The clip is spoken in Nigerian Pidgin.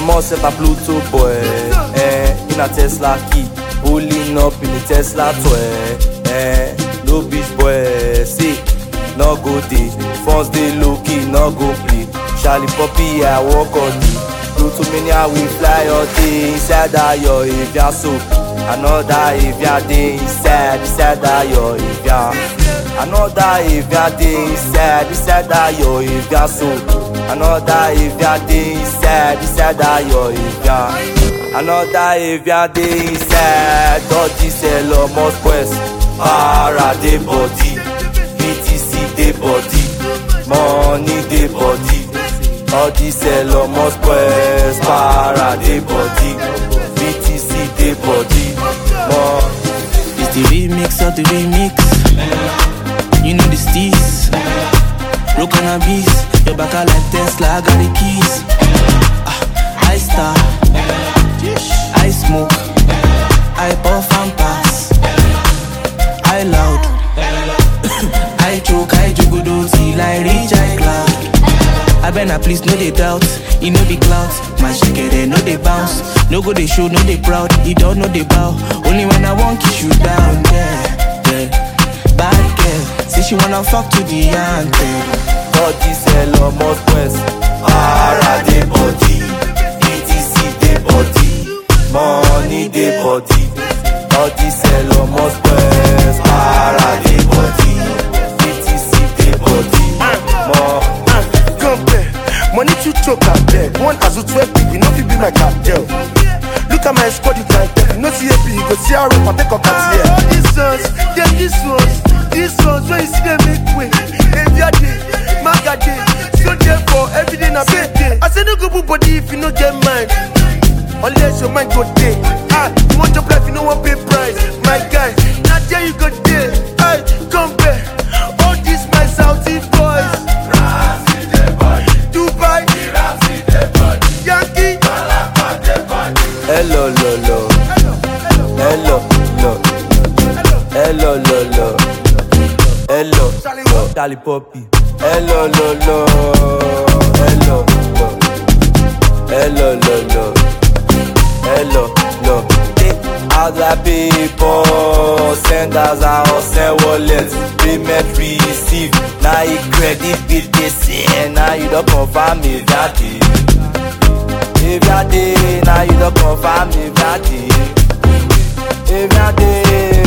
more set a Pluto boy. In a Tesla key, pulling up in the Tesla toy. No beach boy, see, no go day. Phones they low key, no go play. Charlie Poppy, I walk on the Pluto mania, we fly all day. Inside that yo, if ya so. Another if ya day inside that yo, if ya. Another if ya day inside that yo, if ya so. Another if ya day inside that yo, if ya. Another if ya day inside. Dodgy sell almost quest. Para de body, BTC de body, money de body. All this sell almost quest. Para de body, BTC de body, more. It's the remix of the remix. You know the steez. Rock on a beast. Your back like Tesla, I got the keys. I star, I smoke, I puff and pass. I loud, I choke, I jugudo till I reach I cloud. I better please no they doubt, it no be clouds. My shake no they bounce, no go they show, no they proud. He don't know they bow, only when I want kiss you down. Yeah. Bad girl, say she wanna fuck to the anthem. All this sell almost quest. Para de body, BTC de body, money de body. All this sell almost quest. Para de body, BTC de body, more. Money to choke and beg. One as a 12 people, no fit be my cartel. Look at my squad, you can't tell. No CAP, you go see how I take a cat here. These ones, when you see them make way. Every day, maga day. So therefore, every day na big day. I say no go body if you no get mine. Unless your mind go day. You want your life, you no want pay price. My guy, now there you go day. Come back. All these my Saudi boys. Dubai, Yankee, Hello, lo. Hello, lo. Hello, lo. Hello, lo. Charlie Poppy. Hello, lo. Hello, lo. Hello, lo. Hello, lo. Other people send us out, send wallets, payment receive. Now you credit bill they say, now you don't confirm if that day. If that day, now you don't confirm if that day. If that day.